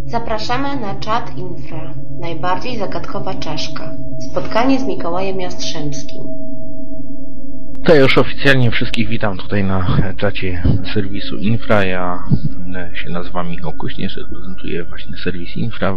Zapraszamy na czat Infra, najbardziej zagadkowa czaszka. Spotkanie z Mikołajem Jastrzębskim. To już oficjalnie wszystkich witam tutaj na czacie serwisu Infra. Ja się nazywam Michał Kuśnierz, reprezentuję właśnie serwis Infra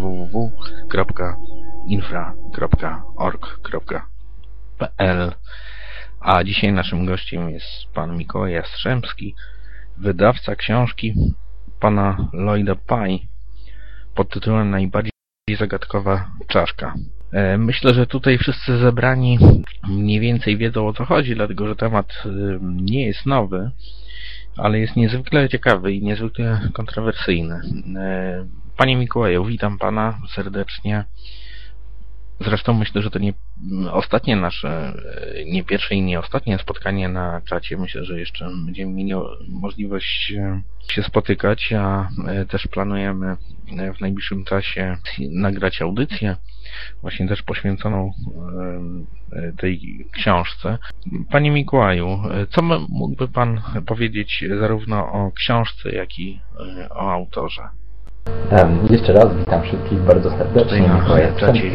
www.infra.org.pl. A dzisiaj naszym gościem jest pan Mikołaj Jastrzębski, wydawca książki pana Lloyda Pye pod tytułem Najbardziej zagadkowa czaszka. Myślę, że tutaj wszyscy zebrani mniej więcej wiedzą, o co chodzi, dlatego że temat nie jest nowy, ale jest niezwykle ciekawy i niezwykle kontrowersyjny. Panie Mikołaju, witam pana serdecznie. Zresztą myślę, że to nie ostatnie nasze, nie pierwsze i nie ostatnie spotkanie na czacie. Myślę, że jeszcze będziemy mieli możliwość się spotykać, a też planujemy w najbliższym czasie nagrać audycję, właśnie też poświęconą tej książce. Panie Mikołaju, co mógłby pan powiedzieć zarówno o książce, jak i o autorze? Jeszcze raz witam wszystkich bardzo serdecznie. Mikołaj Jastrzębski,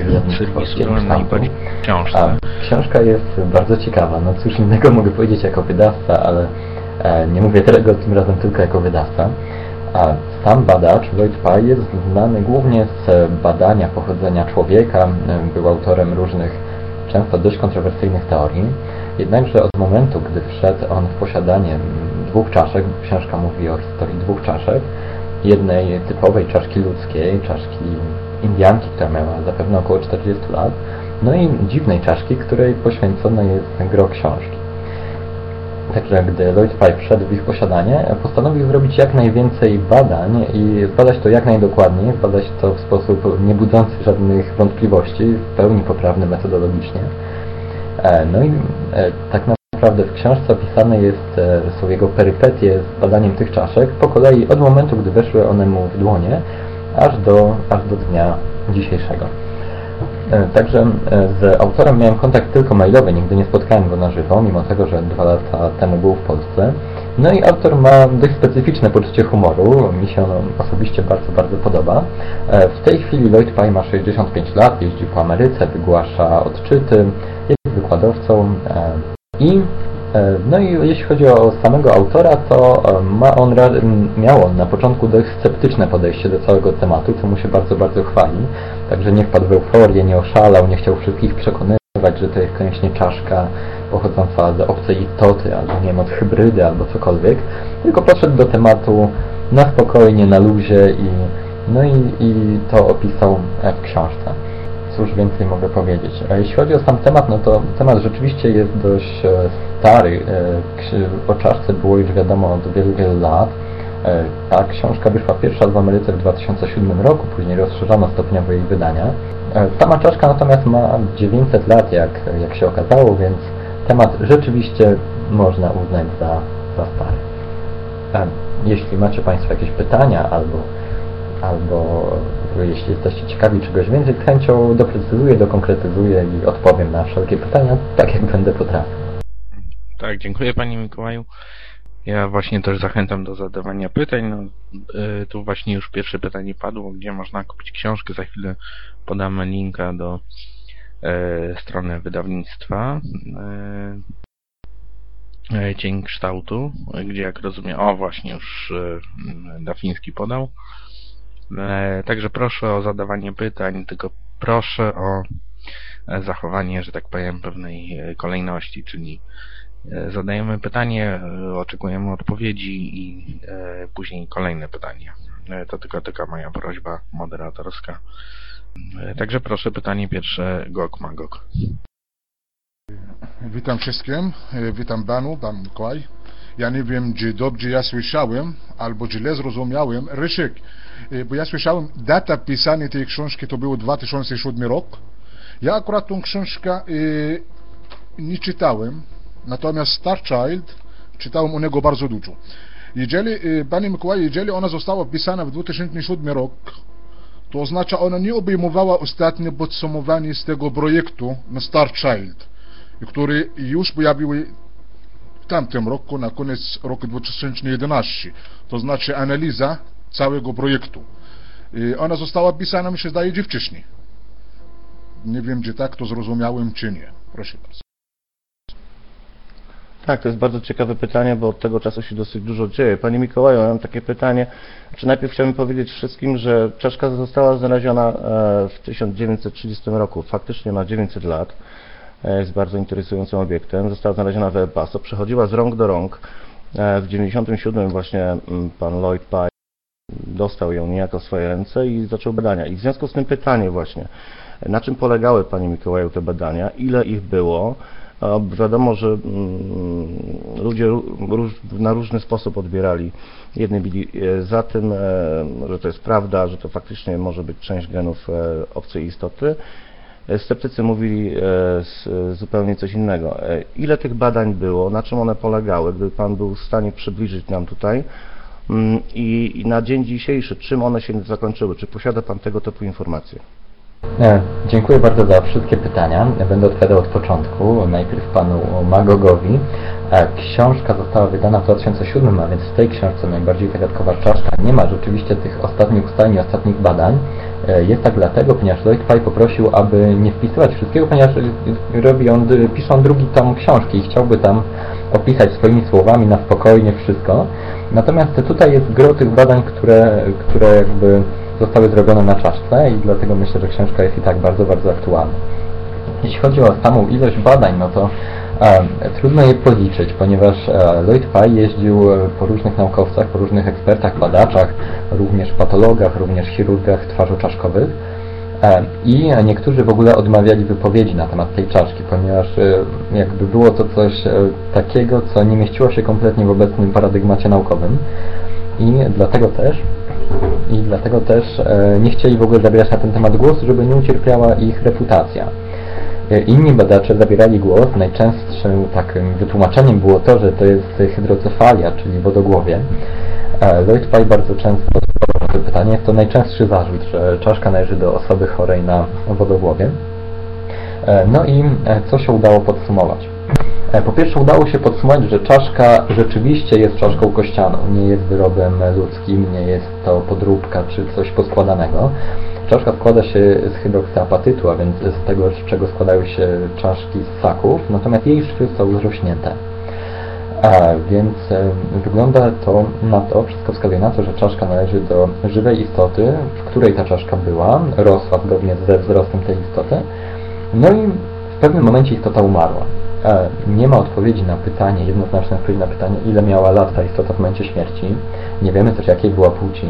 książka jest bardzo ciekawa. No cóż innego mogę powiedzieć jako wydawca, ale nie mówię tego tym razem tylko jako wydawca. Sam badacz Lloyd Pye jest znany głównie z badania pochodzenia człowieka. Był autorem różnych, często dość kontrowersyjnych teorii. Jednakże od momentu, gdy wszedł on w posiadanie dwóch czaszek, książka mówi o historii dwóch czaszek, jednej typowej czaszki ludzkiej, czaszki Indianki, która miała zapewne około 40 lat, no i dziwnej czaszki, której poświęcone jest gro książki. Także gdy Lloyd Pye wszedł w ich posiadanie, postanowił zrobić jak najwięcej badań i zbadać to jak najdokładniej, zbadać to w sposób nie budzący żadnych wątpliwości, w pełni poprawny metodologicznie. No i tak naprawdę w książce opisane są jego perypetie z badaniem tych czaszek po kolei od momentu, gdy weszły one mu w dłonie, aż do dnia dzisiejszego. Także z autorem miałem kontakt tylko mailowy, nigdy nie spotkałem go na żywo, mimo tego, że 2 lata temu był w Polsce. No i autor ma dość specyficzne poczucie humoru, mi się ono osobiście bardzo, bardzo podoba. W tej chwili Lloyd Pye ma 65 lat, jeździ po Ameryce, wygłasza odczyty, jest wykładowcą. No i jeśli chodzi o samego autora, to miał on na początku dość sceptyczne podejście do całego tematu, co mu się bardzo, bardzo chwali. Także nie wpadł w euforię, nie oszalał, nie chciał wszystkich przekonywać, że to jest koniecznie czaszka pochodząca z obcej istoty, albo nie wiem, od hybrydy, albo cokolwiek. Tylko podszedł do tematu na spokojnie, na luzie i to opisał w książce. Cóż więcej mogę powiedzieć. Jeśli chodzi o sam temat, no to temat rzeczywiście jest dość stary. O czaszce było już wiadomo od wielu, wielu lat. Ta książka wyszła pierwsza w Ameryce w 2007 roku, później rozszerzono stopniowo jej wydania. Sama czaszka natomiast ma 900 lat, jak się okazało, więc temat rzeczywiście można uznać za stary. Jeśli macie Państwo jakieś pytania albo jeśli jesteście ciekawi czegoś więcej, z chęcią doprecyzuję, dokonkretyzuję i odpowiem na wszelkie pytania, tak jak będę potrafił. Tak, dziękuję Panie Mikołaju. Ja właśnie też zachęcam do zadawania pytań. No, tu właśnie już pierwsze pytanie padło, gdzie można kupić książkę. Za chwilę podamy linka do strony wydawnictwa Cień Kształtu, gdzie jak rozumiem, właśnie już Dafiński podał. Także proszę o zadawanie pytań, tylko proszę o zachowanie, że tak powiem, pewnej kolejności, czyli zadajemy pytanie, oczekujemy odpowiedzi i później kolejne pytanie. To tylko taka moja prośba moderatorska. Także proszę, pytanie pierwsze, Gog Magog. Witam wszystkim, witam pan Mikołaj. Ja nie wiem, czy dobrze ja słyszałem, albo źle zrozumiałem. Rysiek, bo ja słyszałem, data pisania tej książki to był 2007 rok. Ja akurat tą książkę nie czytałem, natomiast Star Child czytałem o niego bardzo dużo. Panie Mikołaju, jeżeli ona została pisana w 2007 rok, to oznacza, ona nie obejmowała ostatnie podsumowanie z tego projektu na Star Child, który już pojawiły w tamtym roku, na koniec roku 2011. To znaczy analiza całego projektu. Ona została pisana, mi się zdaje, gdzie wcześniej. Nie wiem, czy tak to zrozumiałem, czy nie. Proszę bardzo. Tak, to jest bardzo ciekawe pytanie, bo od tego czasu się dosyć dużo dzieje. Panie Mikołaju, ja mam takie pytanie. Najpierw chciałbym powiedzieć wszystkim, że czaszka została znaleziona w 1930 roku, faktycznie ma 900 lat. Jest bardzo interesującym obiektem. Została znaleziona w El Paso, przechodziła z rąk do rąk. W 1997 właśnie pan Lloyd Pye dostał ją niejako w swoje ręce i zaczął badania. I w związku z tym pytanie właśnie, na czym polegały, panie Mikołaju, te badania, ile ich było? Wiadomo, że ludzie na różny sposób odbierali. Jedni byli za tym, że to jest prawda, że to faktycznie może być część genów obcej istoty. Sceptycy mówili zupełnie coś innego. Ile tych badań było, na czym one polegały, gdyby pan był w stanie przybliżyć nam tutaj i na dzień dzisiejszy, czym one się zakończyły? Czy posiada pan tego typu informacje? Dziękuję bardzo za wszystkie pytania. Będę odpowiadał od początku. Najpierw panu Magogowi. Książka została wydana w 2007, a więc w tej książce najbardziej zagadkowa czaszka nie ma rzeczywiście tych ostatnich ustaleń, ostatnich badań. Jest tak dlatego, ponieważ Lloyd Pye poprosił, aby nie wpisywać wszystkiego, ponieważ pisze on drugi tom książki i chciałby tam opisać swoimi słowami na spokojnie wszystko. Natomiast tutaj jest gro tych badań, które jakby zostały zrobione na czaszce i dlatego myślę, że książka jest i tak bardzo, bardzo aktualna. Jeśli chodzi o samą ilość badań, no to trudno je policzyć, ponieważ Lloyd Pye jeździł po różnych naukowcach, po różnych ekspertach, badaczach, również patologach, również chirurgach twarzoczaszkowych i niektórzy w ogóle odmawiali wypowiedzi na temat tej czaszki, ponieważ jakby było to coś takiego, co nie mieściło się kompletnie w obecnym paradygmacie naukowym i dlatego też nie chcieli w ogóle zabierać na ten temat głosu, żeby nie ucierpiała ich reputacja. Inni badacze zabierali głos. Najczęstszym takim wytłumaczeniem było to, że to jest hydrocefalia, czyli wodogłowie. Lloyd Pye bardzo często odpowiadał na to pytanie. Jest to najczęstszy zarzut, że czaszka należy do osoby chorej na wodogłowie. No i co się udało podsumować? Po pierwsze udało się podsumować, że czaszka rzeczywiście jest czaszką kościaną, nie jest wyrobem ludzkim, nie jest to podróbka czy coś poskładanego. Czaszka składa się z hydroksyapatytu, a więc z tego, z czego składają się czaszki z ssaków, natomiast jej szwy są zrośnięte. Więc wygląda to na to, wszystko wskazuje na to, że czaszka należy do żywej istoty, w której ta czaszka była, rosła zgodnie ze wzrostem tej istoty, no i w pewnym momencie istota umarła. Nie ma odpowiedzi na pytanie, jednoznacznej odpowiedzi na pytanie, ile miała lat ta istota w momencie śmierci. Nie wiemy też, jakiej była płci.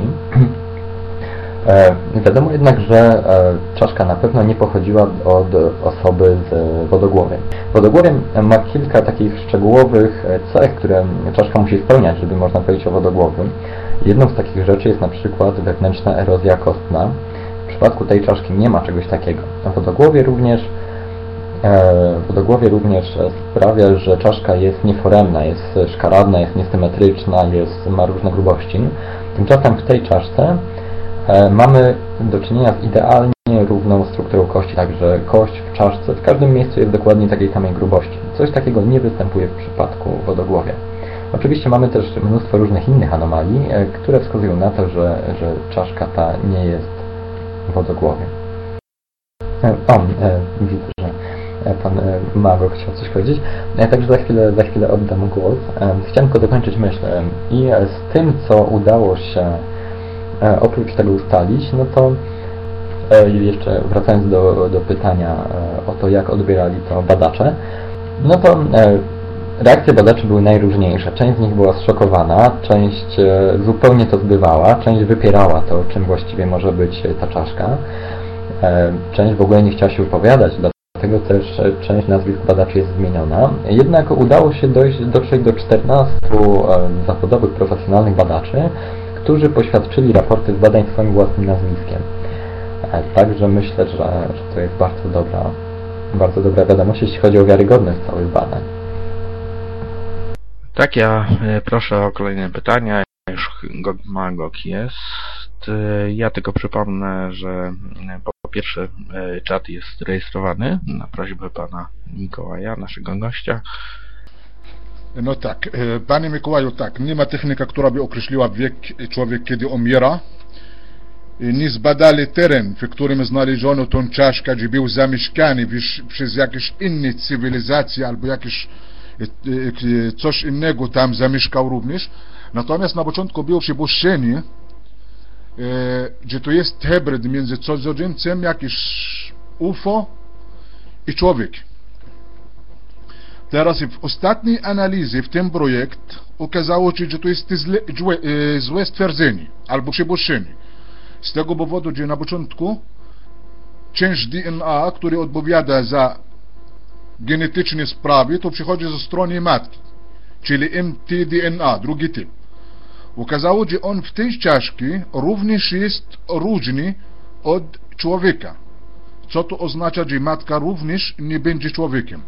Wiadomo jednak, że czaszka na pewno nie pochodziła od osoby z wodogłowiem. Wodogłowie ma kilka takich szczegółowych cech, które czaszka musi spełniać, żeby można powiedzieć o wodogłowiu. Jedną z takich rzeczy jest na przykład wewnętrzna erozja kostna. W przypadku tej czaszki nie ma czegoś takiego. Wodogłowie również sprawia, że czaszka jest nieforemna, jest szkaradna, jest niesymetryczna, ma różne grubości. Tymczasem w tej czaszce mamy do czynienia z idealnie równą strukturą kości, także kość w czaszce w każdym miejscu jest dokładnie takiej samej grubości. Coś takiego nie występuje w przypadku wodogłowia. Oczywiście mamy też mnóstwo różnych innych anomalii, które wskazują na to, że czaszka ta nie jest wodogłowiem. Widzę, że pan Mago chciał coś powiedzieć, także za chwilę oddam głos. Chciałem tylko dokończyć myśl i z tym, co udało się oprócz tego ustalić, no to jeszcze wracając do pytania o to, jak odbierali to badacze, no to reakcje badaczy były najróżniejsze. Część z nich była zszokowana, część zupełnie to zbywała, część wypierała to, czym właściwie może być ta czaszka. Część w ogóle nie chciała się wypowiadać, dlatego też część nazwisk badaczy jest zmieniona. Jednak udało się dotrzeć do 14 zawodowych, profesjonalnych badaczy, którzy poświadczyli raporty z badań swoim własnym nazwiskiem. Także myślę, że to jest bardzo dobra wiadomość, jeśli chodzi o wiarygodność całych badań. Tak, ja proszę o kolejne pytania. Już Magog jest. Ja tylko przypomnę, że po pierwsze czat jest rejestrowany na prośbę pana Mikołaja, naszego gościa. No tak, panie Mikołaju, tak, nie ma technika, która by określiła wiek człowieka, kiedy umiera. nie zbadali teren, w którym znaleziono tą czaszkę, gdzie był zamieszkany przez jakieś inne cywilizacje albo jakieś coś innego tam zamieszkał również. Natomiast na początku było przypuszczenie, że to jest hybryd między cudzoziemcem, jakiś UFO i człowiek. Teraz w ostatniej analizie w tym projekt okazało się, że to jest złe stwierdzenie albo przypuszczenie. Z tego powodu, że na początku część DNA, który odpowiada za genetyczne sprawy, to przychodzi ze strony matki, czyli mtDNA, drugi typ. Okazało się, że on w tej czaszce również jest różny od człowieka. Co to oznacza, że matka również nie będzie człowiekiem?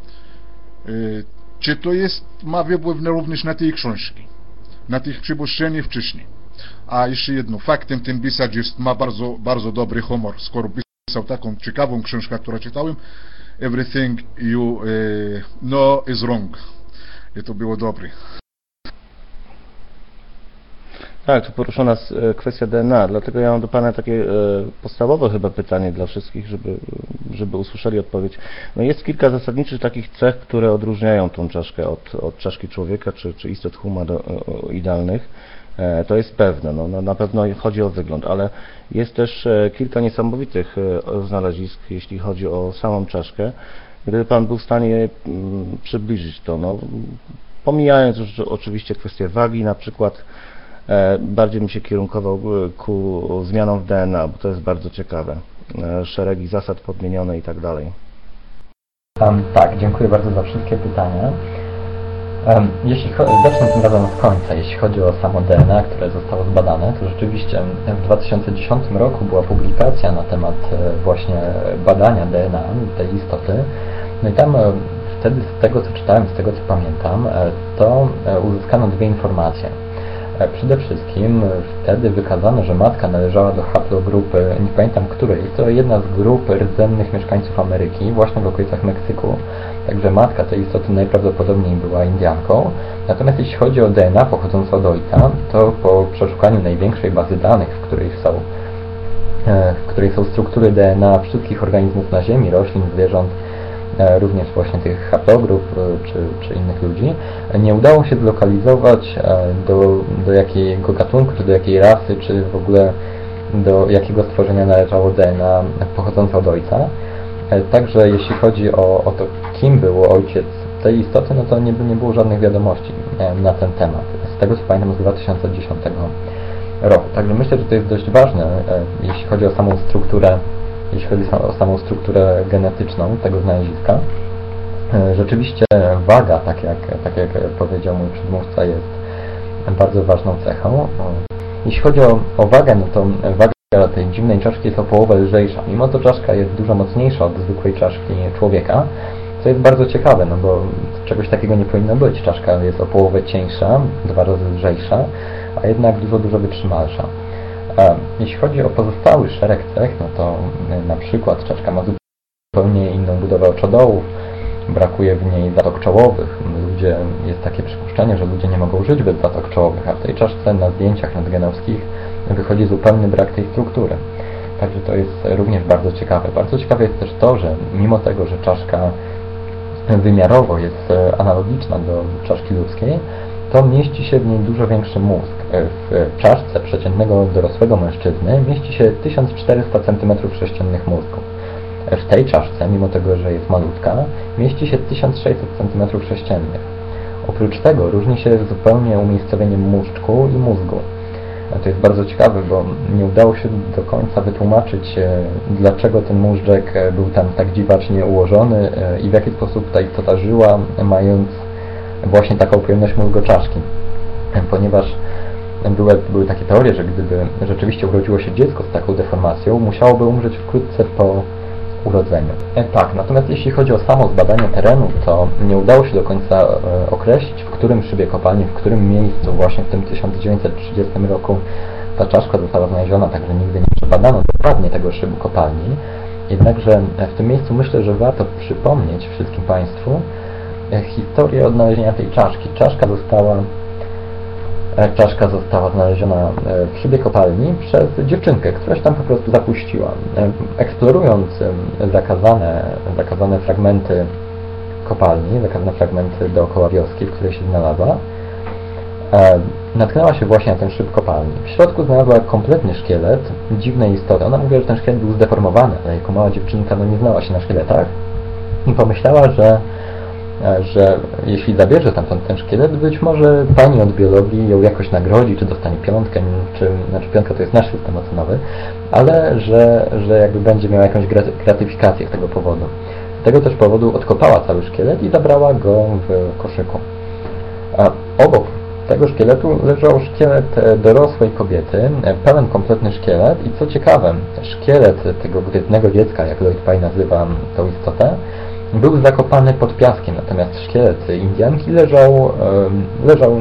Czy to ma wpływ również na tej książki, na tych przypuszczeń wcześniej? A jeszcze jedno, faktem ten pisarz ma bardzo dobry humor, skoro pisał taką ciekawą książkę, którą czytałem, Everything you know is wrong. I to było dobre. Tak, tu poruszona kwestia DNA, dlatego ja mam do Pana takie podstawowe chyba pytanie dla wszystkich, żeby usłyszeli odpowiedź. No jest kilka zasadniczych takich cech, które odróżniają tą czaszkę od czaszki człowieka czy istot humanoidalnych. To jest pewne, no, na pewno chodzi o wygląd, ale jest też kilka niesamowitych znalezisk, jeśli chodzi o samą czaszkę. Gdyby Pan był w stanie przybliżyć to, no, pomijając już oczywiście kwestię wagi, na przykład bardziej bym się kierunkował ku zmianom w DNA, bo to jest bardzo ciekawe. Szeregi zasad podmienione i tak dalej. Tak, dziękuję bardzo za wszystkie pytania. Zacznę tym razem od końca. Jeśli chodzi o samo DNA, które zostało zbadane, to rzeczywiście w 2010 roku była publikacja na temat właśnie badania DNA tej istoty. No i tam wtedy z tego co czytałem, z tego co pamiętam, to uzyskano dwie informacje. Przede wszystkim wtedy wykazano, że matka należała do haplogrupy, nie pamiętam której, jest to jedna z grup rdzennych mieszkańców Ameryki, właśnie w okolicach Meksyku. Także matka tej istoty najprawdopodobniej była Indianką. Natomiast jeśli chodzi o DNA pochodzące od ojca, to po przeszukaniu największej bazy danych, w której są struktury DNA wszystkich organizmów na Ziemi, roślin, zwierząt, również właśnie tych haplogrup czy innych ludzi, nie udało się zlokalizować do jakiego gatunku, czy do jakiej rasy, czy w ogóle do jakiego stworzenia należało DNA pochodzące od ojca. Także jeśli chodzi o to, kim był ojciec tej istoty, no to nie było żadnych wiadomości na ten temat. Z tego co pamiętam z 2010 roku. Także myślę, że to jest dość ważne, jeśli chodzi o samą strukturę genetyczną tego znaleziska. Rzeczywiście waga, tak jak powiedział mój przedmówca, jest bardzo ważną cechą. Jeśli chodzi o wagę, no to waga tej dziwnej czaszki jest o połowę lżejsza. Mimo to czaszka jest dużo mocniejsza od zwykłej czaszki człowieka, co jest bardzo ciekawe, no bo czegoś takiego nie powinno być. Czaszka jest o połowę cieńsza, 2 razy lżejsza, a jednak dużo wytrzymalsza. Jeśli chodzi o pozostały szereg cech, no to na przykład czaszka ma zupełnie inną budowę oczodołów, brakuje w niej zatok czołowych. Jest takie przypuszczenie, że ludzie nie mogą żyć bez zatok czołowych, a w tej czaszce na zdjęciach rentgenowskich wychodzi zupełny brak tej struktury. Także to jest również bardzo ciekawe. Bardzo ciekawe jest też to, że mimo tego, że czaszka wymiarowo jest analogiczna do czaszki ludzkiej, to mieści się w niej dużo większy mózg. W czaszce przeciętnego dorosłego mężczyzny mieści się 1400 cm3 mózgu. W tej czaszce, mimo tego, że jest malutka, mieści się 1600 cm3. Oprócz tego różni się zupełnie umiejscowieniem móżdżku i mózgu. To jest bardzo ciekawe, bo nie udało się do końca wytłumaczyć, dlaczego ten móżdżek był tam tak dziwacznie ułożony i w jaki sposób ta istota żyła, mając właśnie taką pojemność mózgoczaszki. Ponieważ były takie teorie, że gdyby rzeczywiście urodziło się dziecko z taką deformacją, musiałoby umrzeć wkrótce po urodzeniu. Tak, natomiast jeśli chodzi o samo zbadanie terenu, to nie udało się do końca określić, w którym szybie kopalni, w którym miejscu właśnie w tym 1930 roku ta czaszka została znaleziona, także nigdy nie przebadano dokładnie tego szybu kopalni. Jednakże w tym miejscu myślę, że warto przypomnieć wszystkim Państwu historię odnalezienia tej czaszki. Czaszka została czaszka została znaleziona w szybie kopalni przez dziewczynkę, która się tam po prostu zapuściła. Eksplorując zakazane fragmenty kopalni, zakazane fragmenty dookoła wioski, w której się znalazła, natknęła się właśnie na ten szyb kopalni. W środku znalazła kompletny szkielet dziwnej istoty. Ona mówiła, że ten szkielet był zdeformowany, ale jako mała dziewczynka nie znała się na szkieletach i pomyślała, że jeśli zabierze tamtąd ten szkielet, być może pani od biologii ją jakoś nagrodzi, czy dostanie piątkę, znaczy piątka to jest nasz system ocenowy, ale że jakby będzie miała jakąś gratyfikację z tego powodu. Z tego też powodu odkopała cały szkielet i zabrała go w koszyku. A obok tego szkieletu leżał szkielet dorosłej kobiety, pełen kompletny szkielet i co ciekawe, szkielet tego gwiezdnego dziecka, jak Lloyd Pye nazywa tą istotę, był zakopany pod piaskiem, natomiast szkielet Indianki leżał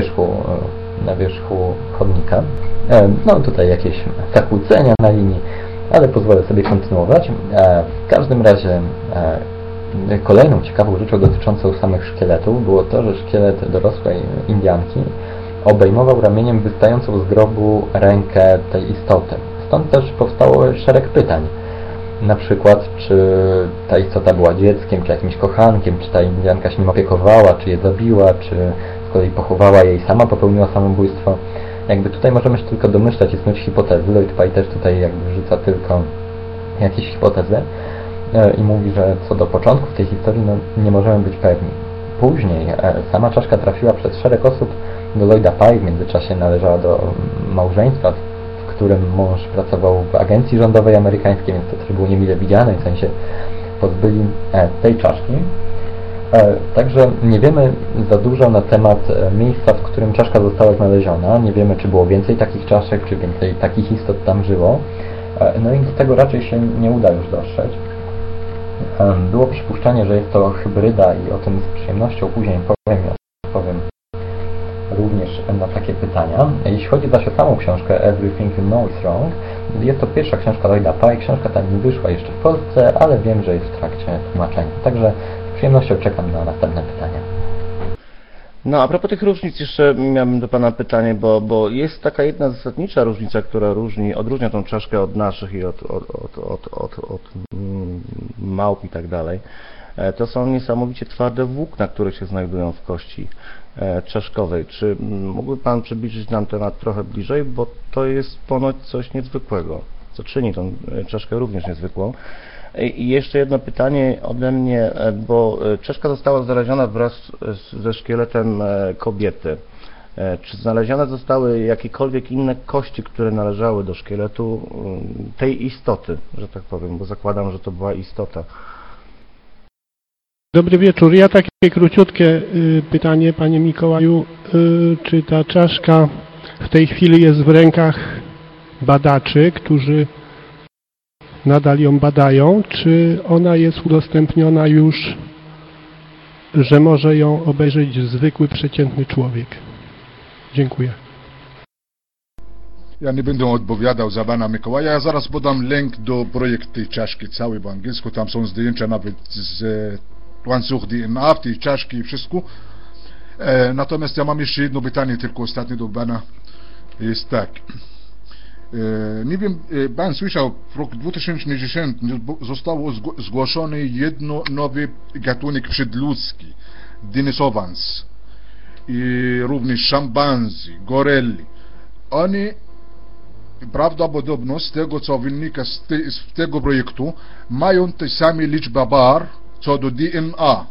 na wierzchu chodnika. No tutaj jakieś zakłócenia na linii, ale pozwolę sobie kontynuować. W każdym razie kolejną ciekawą rzeczą dotyczącą samych szkieletów było to, że szkielet dorosłej Indianki obejmował ramieniem wystającą z grobu rękę tej istoty. Stąd też powstało szereg pytań. Na przykład, czy ta istota była dzieckiem, czy jakimś kochankiem, czy ta Indianka się nim opiekowała, czy je zabiła, czy z kolei pochowała je i sama popełniła samobójstwo. Jakby tutaj możemy się tylko domyślać i snuć hipotezy. Lloyd Pye też tutaj jakby rzuca tylko jakieś hipotezy i mówi, że co do początków tej historii nie możemy być pewni. Później sama czaszka trafiła przez szereg osób do Lloyda Pye, w międzyczasie należała do małżeństwa, w którym mąż pracował w agencji rządowej amerykańskiej, więc to też było niemile widziane, w sensie pozbyli tej czaszki. Także nie wiemy za dużo na temat miejsca, w którym czaszka została znaleziona. Nie wiemy, czy było więcej takich czaszek, czy więcej takich istot tam żyło. No i do tego raczej się nie uda już dotrzeć. Było przypuszczenie, że jest to hybryda i o tym z przyjemnością później powiem i odpowiem również na takie pytania. Jeśli chodzi zaś o samą książkę Everything You Know Is Wrong, jest to pierwsza książka Lloyda Pye. Książka ta nie wyszła jeszcze w Polsce, ale wiem, że jest w trakcie tłumaczenia. Także z przyjemnością czekam na następne pytania. No, a propos tych różnic jeszcze miałbym do Pana pytanie, bo jest taka jedna zasadnicza różnica, która odróżnia tą czaszkę od naszych i od małp i tak dalej. To są niesamowicie twarde włókna, które się znajdują w kości czaszkowej. Czy mógłby Pan przybliżyć nam temat trochę bliżej, bo to jest ponoć coś niezwykłego, co czyni tą czaszkę również niezwykłą. I jeszcze jedno pytanie ode mnie, bo czaszka została znaleziona wraz ze szkieletem kobiety. Czy znalezione zostały jakiekolwiek inne kości, które należały do szkieletu tej istoty, że tak powiem, bo zakładam, że to była istota. Dobry wieczór. Ja takie króciutkie pytanie, Panie Mikołaju. Czy ta czaszka w tej chwili jest w rękach badaczy, którzy nadal ją badają, czy ona jest udostępniona już, że może ją obejrzeć zwykły, przeciętny człowiek? Dziękuję. Ja nie będę odpowiadał za pana Mikołaja, ja zaraz podam link do projektu tej czaszki, cały po angielsku, tam są zdjęcia nawet z łańcuch DNA w tej czaszki i wszystko. Natomiast ja mam jeszcze jedno pytanie, tylko ostatnie do pana, jest tak. Nie wiem, pan słyszał, w roku 2010 został zgłoszony jedno nowy gatunek przedludzki, denisovans i również szampanzy, gorelli. Oni prawdopodobnie z tego, co wynika z tego projektu, mają te same liczbę bar co do DNA.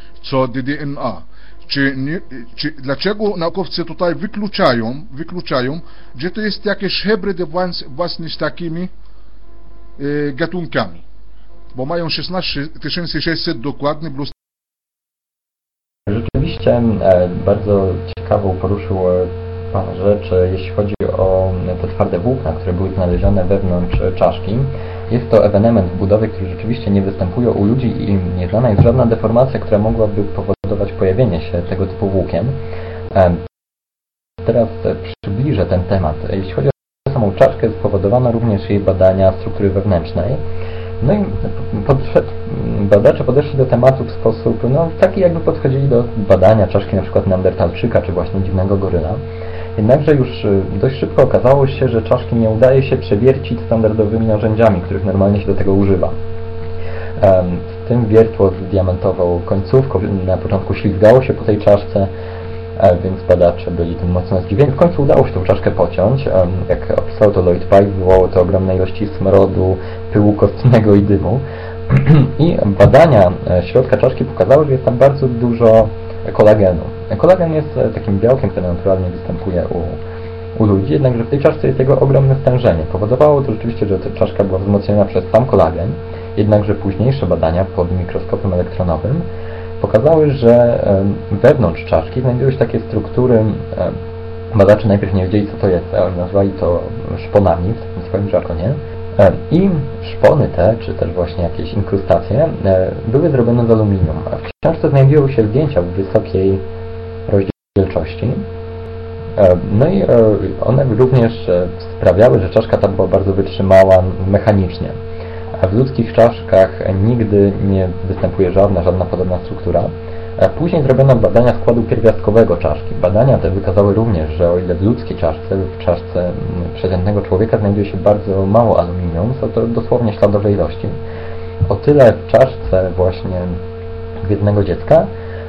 Dlaczego naukowcy tutaj wykluczają, że to jest jakieś hybrydy właśnie z takimi gatunkami? Bo mają 16600 dokładnie plus. Rzeczywiście bardzo ciekawą poruszył Pan rzecz, jeśli chodzi o te twarde włókna, które były znalezione wewnątrz czaszki. Jest to ewenement w budowie, który rzeczywiście nie występuje u ludzi i nie znana jest żadna deformacja, która mogłaby powodować pojawienie się tego typu włókien. Teraz przybliżę ten temat. Jeśli chodzi o samą czaszkę, spowodowano również jej badania struktury wewnętrznej. No i badacze podeszli do tematu w sposób taki, jakby podchodzili do badania czaszki na przykład neandertalczyka, czy właśnie dziwnego goryla. Jednakże już dość szybko okazało się, że czaszki nie udaje się przewiercić standardowymi narzędziami, których normalnie się do tego używa. W tym wiertło z diamentową końcówką na początku ślizgało się po tej czaszce, więc badacze byli tym mocno zdziwieni. W końcu udało się tą czaszkę pociąć. Jak opisał to Lloyd Pye, wywołało to ogromne ilości smrodu, pyłu kostnego i dymu. I badania środka czaszki pokazały, że jest tam bardzo dużo kolagenu. Kolagen jest takim białkiem, które naturalnie występuje u ludzi, jednakże w tej czaszce jest jego ogromne stężenie. Powodowało to rzeczywiście, że ta czaszka była wzmocniona przez sam kolagen, jednakże późniejsze badania pod mikroskopem elektronowym pokazały, że wewnątrz czaszki znajdują się takie struktury, badacze najpierw nie wiedzieli, co to jest, ale nazwali to szponami w swoim żargonie. I szpony te, czy też właśnie jakieś inkrustacje, były zrobione z aluminium. W książce znajdują się zdjęcia w wysokiej rozdzielczości. No i one również sprawiały, że czaszka ta była bardzo wytrzymała mechanicznie. A w ludzkich czaszkach nigdy nie występuje żadna podobna struktura. Później zrobiono badania składu pierwiastkowego czaszki. Badania te wykazały również, że o ile w ludzkiej czaszce, w czaszce przeciętnego człowieka znajduje się bardzo mało aluminium, są to dosłownie śladowe ilości. O tyle w czaszce właśnie biednego dziecka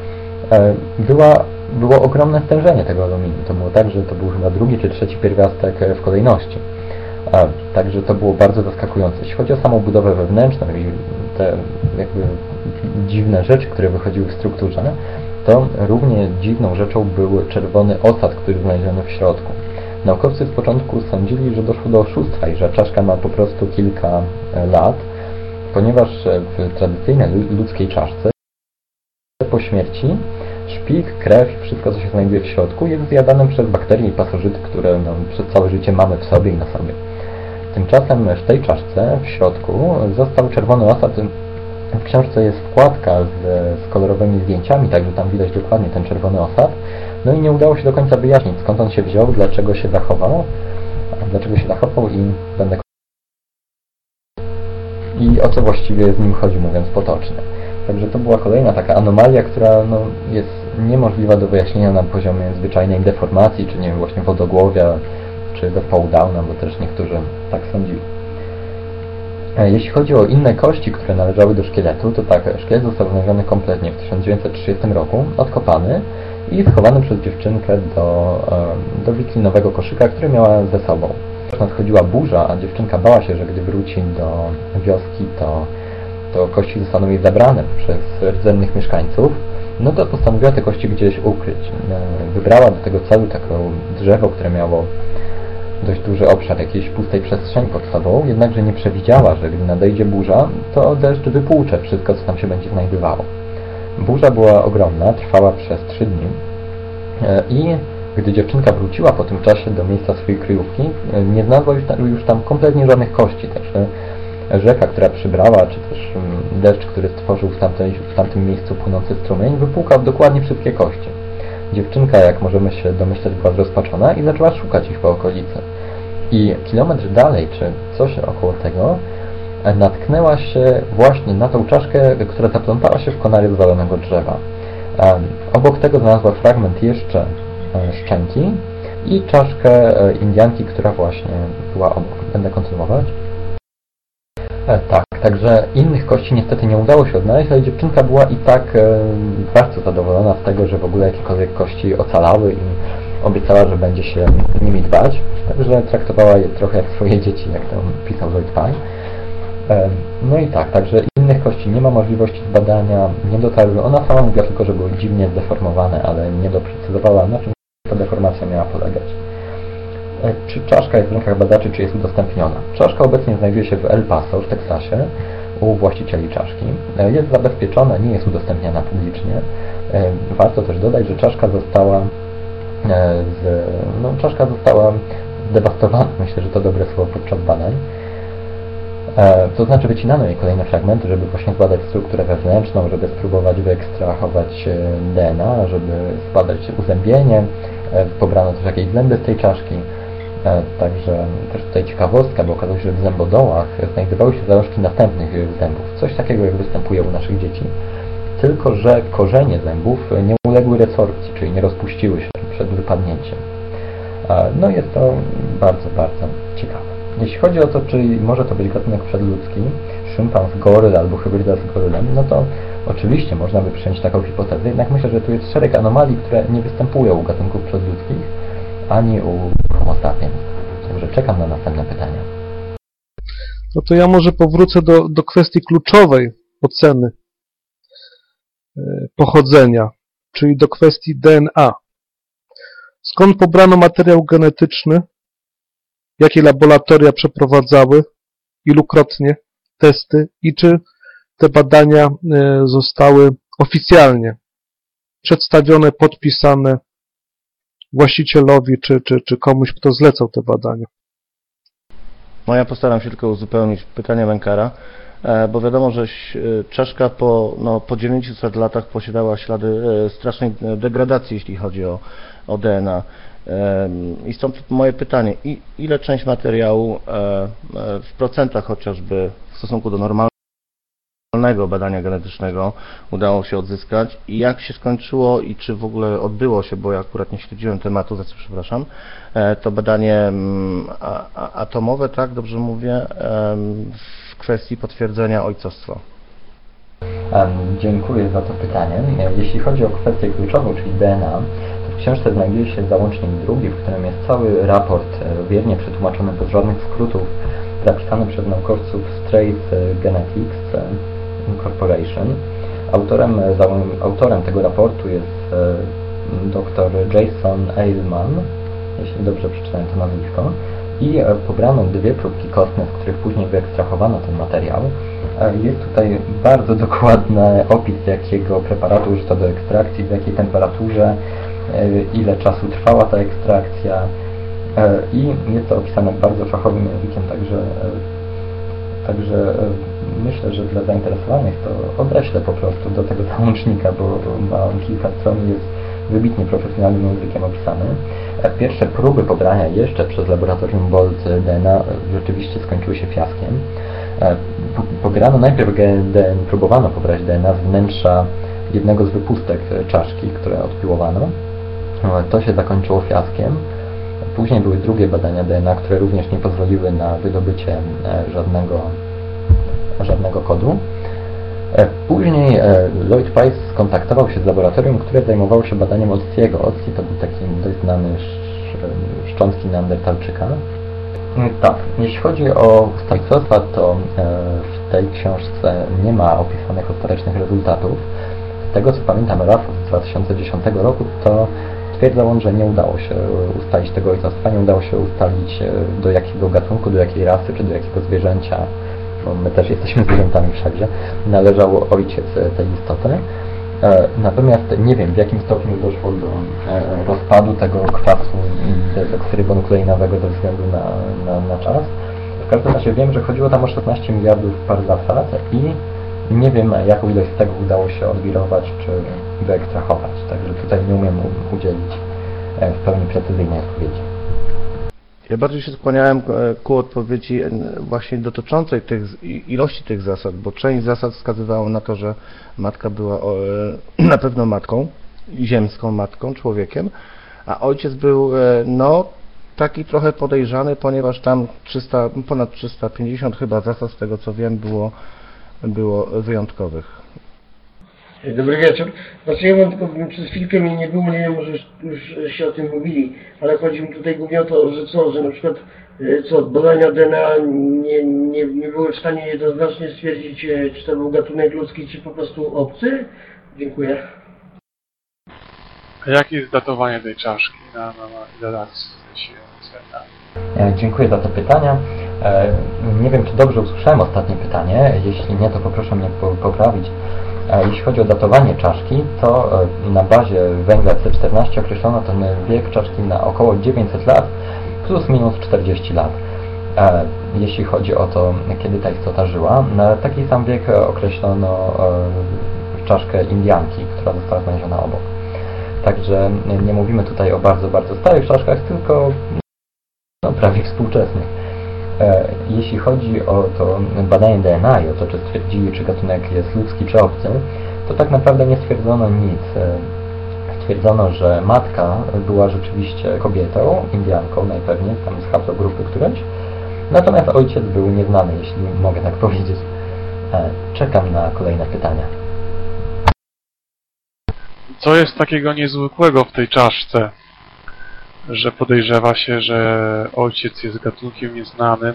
było ogromne stężenie tego aluminium. To było tak, że to był chyba drugi czy trzeci pierwiastek w kolejności. Także to było bardzo zaskakujące. Jeśli chodzi o samą budowę wewnętrzną i te jakby dziwne rzeczy, które wychodziły w strukturze, to równie dziwną rzeczą był czerwony osad, który znaleziono w środku. Naukowcy z początku sądzili, że doszło do oszustwa i że czaszka ma po prostu kilka lat, ponieważ w tradycyjnej ludzkiej czaszce po śmierci szpik, krew i wszystko, co się znajduje w środku, jest zjadane przez bakterie i pasożyty, które przez całe życie mamy w sobie i na sobie. Tymczasem w tej czaszce, w środku, został czerwony osad. W książce jest wkładka z kolorowymi zdjęciami, także tam widać dokładnie ten czerwony osad. No i nie udało się do końca wyjaśnić, skąd on się wziął, dlaczego się zachował i o co właściwie z nim chodzi, mówiąc potocznie. Także to była kolejna taka anomalia, która jest niemożliwa do wyjaśnienia na poziomie zwyczajnej deformacji, czy nie wiem, właśnie wodogłowia, czy zespołu Downa, bo też niektórzy tak sądzili. Jeśli chodzi o inne kości, które należały do szkieletu, to tak, szkielet został znaleziony kompletnie w 1930 roku, odkopany i schowany przez dziewczynkę do wiklinowego koszyka, który miała ze sobą. Nadchodziła burza, a dziewczynka bała się, że gdy wróci do wioski, to kości zostaną jej zabrane przez rdzennych mieszkańców, no to postanowiła te kości gdzieś ukryć. Wybrała do tego celu takie drzewo, które miało dość duży obszar jakiejś pustej przestrzeni pod sobą, jednakże nie przewidziała, że gdy nadejdzie burza, to deszcz wypłucze wszystko, co tam się będzie znajdowało. Burza była ogromna, trwała przez 3 dni i gdy dziewczynka wróciła po tym czasie do miejsca swojej kryjówki, nie znalazła już tam kompletnie żadnych kości, także rzeka, która przybrała, czy też deszcz, który stworzył w tamtym miejscu płynący strumień, wypłukał dokładnie wszystkie kości. Dziewczynka, jak możemy się domyśleć, była zrozpaczona i zaczęła szukać ich po okolicy. I kilometr dalej, czy coś około tego, natknęła się właśnie na tą czaszkę, która zaplątała się w konary zwalonego drzewa. Obok tego znalazła fragment jeszcze szczęki i czaszkę Indianki, która właśnie była obok. Będę kontynuować. Tak, także innych kości niestety nie udało się odnaleźć, ale dziewczynka była i tak bardzo zadowolona z tego, że w ogóle jakiekolwiek kości ocalały i obiecała, że będzie się nimi dbać. Także traktowała je trochę jak swoje dzieci, jak tam pisał Lloyd Pye. No i tak, także innych kości nie ma możliwości zbadania, nie dotarły. Ona sama mówiła tylko, że były dziwnie zdeformowane, ale nie doprecyzowała, na czym ta deformacja miała polegać. Czy czaszka jest w rękach badaczy, czy jest udostępniona? Czaszka obecnie znajduje się w El Paso, w Teksasie, u właścicieli czaszki. Jest zabezpieczona, nie jest udostępniana publicznie. Warto też dodać, że czaszka została zdewastowana. Myślę, że to dobre słowo podczas badań. To znaczy wycinano jej kolejne fragmenty, żeby właśnie zbadać strukturę wewnętrzną, żeby spróbować wyekstrahować DNA, żeby zbadać uzębienie. Pobrano też jakieś zęby z tej czaszki. Także też tutaj ciekawostka, bo okazało się, że w zębodołach znajdowały się zalążki następnych zębów. Coś takiego jak występuje u naszych dzieci. Tylko że korzenie zębów nie uległy resorpcji, czyli nie rozpuściły się przed wypadnięciem. No jest to bardzo, bardzo ciekawe. Jeśli chodzi o to, czy może to być gatunek przedludzki, szympans, goryl albo hybryda z gorylem, no to oczywiście można by przyjąć taką hipotezę, jednak myślę, że tu jest szereg anomalii, które nie występują u gatunków przedludzkich, ani u Homo sapiens. Także czekam na następne pytania. No to ja może powrócę do kwestii kluczowej oceny pochodzenia, czyli do kwestii DNA. Skąd pobrano materiał genetyczny? Jakie laboratoria przeprowadzały? Ilukrotnie testy? I czy te badania zostały oficjalnie przedstawione, podpisane właścicielowi, czy komuś, kto zlecał te badania? No ja postaram się tylko uzupełnić pytanie Wękara, bo wiadomo, że czaszka po 900 latach posiadała ślady strasznej degradacji, jeśli chodzi o DNA. I stąd moje pytanie, ile część materiału w procentach chociażby w stosunku do normalnego badania genetycznego udało się odzyskać i jak się skończyło i czy w ogóle odbyło się, bo ja akurat nie śledziłem tematu, za co przepraszam, to badanie atomowe, tak, dobrze mówię, w kwestii potwierdzenia ojcostwa. Dziękuję za to pytanie. Jeśli chodzi o kwestię kluczową, czyli DNA, to w książce znajduje się załącznik drugi, w którym jest cały raport wiernie przetłumaczony bez żadnych skrótów, napisany przez naukowców Straits Genetics Corporation. Autorem tego raportu jest dr Jason Eilman, jeśli dobrze przeczytałem to nazwisko, i pobrano 2 próbki kostne, z których później wyekstrahowano ten materiał. Jest tutaj bardzo dokładny opis, jakiego preparatu użyto do ekstrakcji, w jakiej temperaturze, ile czasu trwała ta ekstrakcja i jest to opisane bardzo fachowym językiem, także myślę, że dla zainteresowanych to odeślę po prostu do tego załącznika, bo ma on kilka stron i jest wybitnie profesjonalnym językiem opisany. Pierwsze próby pobrania jeszcze przez laboratorium Bolt DNA rzeczywiście skończyły się fiaskiem. Próbowano pobrać DNA z wnętrza jednego z wypustek czaszki, które odpiłowano. To się zakończyło fiaskiem. Później były drugie badania DNA, które również nie pozwoliły na wydobycie żadnego kodu. Później Lloyd Price skontaktował się z laboratorium, które zajmowało się badaniem Otziego. Otzi to był taki dość znany szczątki neandertalczyka. Tak, jeśli chodzi o ojcostwa, to w tej książce nie ma opisanych ostatecznych rezultatów. Z tego co pamiętam, raport z 2010 roku, to stwierdzał on, że nie udało się ustalić tego ojcostwa, nie udało się ustalić do jakiego gatunku, do jakiej rasy, czy do jakiego zwierzęcia, bo my też jesteśmy zwierzętami wszędzie, należał ojciec tej istoty. Natomiast nie wiem, w jakim stopniu doszło do rozpadu tego kwasu dezoksyrybonukleinowego ze względu na czas. W każdym razie wiem, że chodziło tam o 16 miliardów par zasad i nie wiem, jaką ilość z tego udało się odwirować czy wyekstrahować. Także tutaj nie umiem udzielić w pełni precyzyjnej odpowiedzi. Ja bardziej się skłaniałem ku odpowiedzi właśnie dotyczącej ilości tych zasad, bo część zasad wskazywała na to, że matka była na pewno matką, ziemską matką, człowiekiem, a ojciec był taki trochę podejrzany, ponieważ tam ponad 350 chyba zasad, z tego co wiem, było wyjątkowych. Dobry wieczór. Znaczy ja mam tylko, przez chwilkę mnie nie było, nie wiem, może już się o tym mówili, ale chodzi mi tutaj głównie o to, że na przykład badania DNA nie były w stanie jednoznacznie stwierdzić, czy to był gatunek ludzki, czy po prostu obcy? Dziękuję. A jakie jest datowanie tej czaszki na ile lat się świata? Dziękuję za te pytania. Nie wiem, czy dobrze usłyszałem ostatnie pytanie. Jeśli nie, to poproszę mnie poprawić. Jeśli chodzi o datowanie czaszki, to na bazie węgla C14 określono ten wiek czaszki na około 900 lat plus minus 40 lat. Jeśli chodzi o to, kiedy ta istota żyła, na taki sam wiek określono czaszkę Indianki, która została znaleziona obok. Także nie mówimy tutaj o bardzo, bardzo starych czaszkach, tylko prawie współczesnych. Jeśli chodzi o to badanie DNA i o to, czy stwierdzili, czy gatunek jest ludzki, czy obcy, to tak naprawdę nie stwierdzono nic. stwierdzono, że matka była rzeczywiście kobietą, Indianką najpewniej, tam z haplogrupy którejś, natomiast ojciec był nieznany, jeśli mogę tak powiedzieć. Czekam na kolejne pytania. Co jest takiego niezwykłego w tej czaszce, że podejrzewa się, że ojciec jest gatunkiem nieznanym?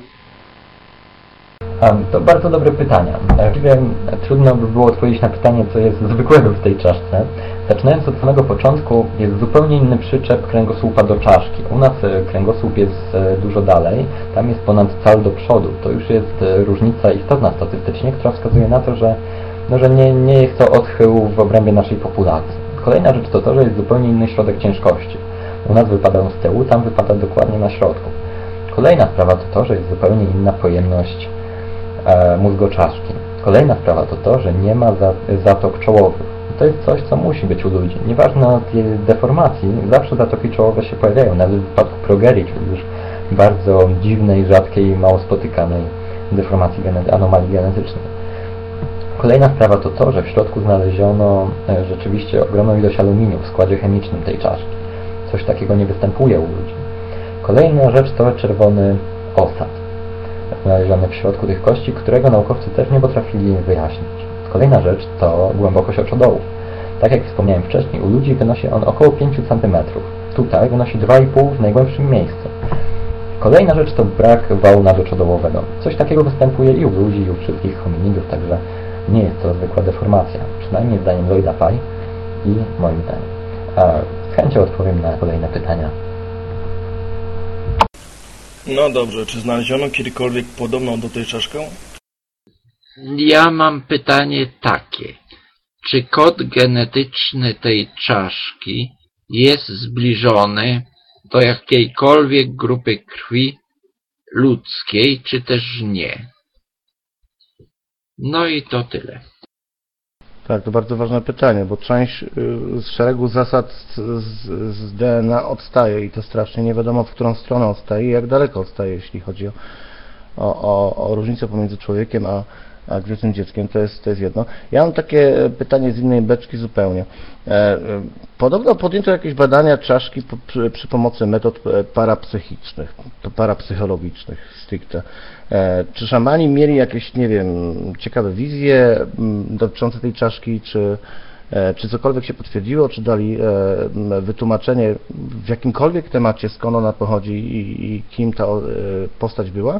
To bardzo dobre pytania. Właściwie trudno by było odpowiedzieć na pytanie, co jest zwykłego w tej czaszce. Zaczynając od samego początku, jest zupełnie inny przyczep kręgosłupa do czaszki. U nas kręgosłup jest dużo dalej, tam jest ponad cal do przodu. To już jest różnica istotna statystycznie, która wskazuje na to, że nie jest to odchył w obrębie naszej populacji. Kolejna rzecz to to, że jest zupełnie inny środek ciężkości. U nas wypada on z tyłu, tam wypada dokładnie na środku. Kolejna sprawa to to, że jest zupełnie inna pojemność mózgoczaszki. Kolejna sprawa to to, że nie ma zatok czołowych. To jest coś, co musi być u ludzi. Nieważne od deformacji, zawsze zatoki czołowe się pojawiają, nawet w wypadku progerii, czyli już bardzo dziwnej, rzadkiej, mało spotykanej deformacji, anomalii genetycznej. Kolejna sprawa to to, że w środku znaleziono rzeczywiście ogromną ilość aluminium w składzie chemicznym tej czaszki. Coś takiego nie występuje u ludzi. Kolejna rzecz to czerwony osad znaleziony w środku tych kości, którego naukowcy też nie potrafili wyjaśnić. Kolejna rzecz to głębokość oczodołów. Tak jak wspomniałem wcześniej, u ludzi wynosi on około 5 cm. Tutaj wynosi 2,5 w najgłębszym miejscu. Kolejna rzecz to brak wału nadoczodołowego. Coś takiego występuje i u ludzi, i u wszystkich hominidów, także nie jest to zwykła deformacja. Przynajmniej zdaniem Lloyda Pye i moim zdaniem. Z chęcią odpowiem na kolejne pytania. No dobrze, czy znaleziono kiedykolwiek podobną do tej czaszkę? Ja mam pytanie takie. Czy kod genetyczny tej czaszki jest zbliżony do jakiejkolwiek grupy krwi ludzkiej, czy też nie? No i to tyle. Tak, to bardzo ważne pytanie, bo część z szeregu zasad z DNA odstaje i to strasznie nie wiadomo, w którą stronę odstaje i jak daleko odstaje, jeśli chodzi o różnicę pomiędzy człowiekiem a grzecznym dzieckiem. To jest jedno. Ja mam takie pytanie z innej beczki zupełnie. Podobno podjęto jakieś badania czaszki przy pomocy metod parapsychicznych, parapsychologicznych stricte. Czy szamani mieli jakieś, nie wiem, ciekawe wizje dotyczące tej czaszki, czy cokolwiek się potwierdziło, czy dali wytłumaczenie w jakimkolwiek temacie, skąd ona pochodzi i kim ta postać była?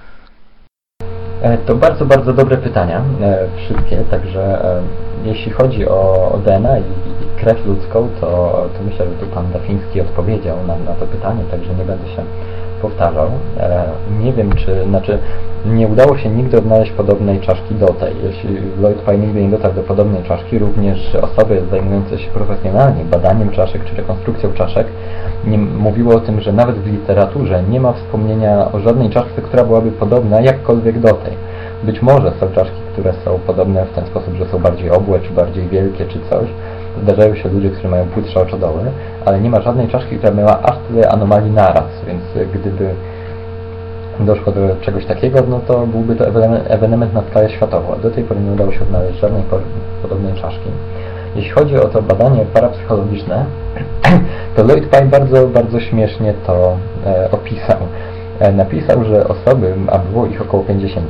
To bardzo, bardzo dobre pytania, wszystkie, także jeśli chodzi o DNA i krew ludzką, to myślę, że tu pan Dafiński odpowiedział na to pytanie, także nie będę się powtarzał. Nie wiem, nie udało się nigdy odnaleźć podobnej czaszki do tej. Jeśli Lloyd Pye nigdy nie dotarł do podobnej czaszki, również osoby zajmujące się profesjonalnie badaniem czaszek czy rekonstrukcją czaszek mówiło o tym, że nawet w literaturze nie ma wspomnienia o żadnej czaszce, która byłaby podobna jakkolwiek do tej. Być może są czaszki, które są podobne w ten sposób, że są bardziej obłe, czy bardziej wielkie, czy coś. Zdarzają się ludzie, którzy mają płytsze oczodoły, ale nie ma żadnej czaszki, która miała aż tyle anomalii naraz, więc gdyby doszło do czegoś takiego, no to byłby to ewenement na skalę światową, a do tej pory nie udało się odnaleźć żadnej podobnej czaszki. Jeśli chodzi o to badanie parapsychologiczne, to Lloyd Pye bardzo, bardzo śmiesznie to opisał. Napisał, że osoby, a było ich około 50,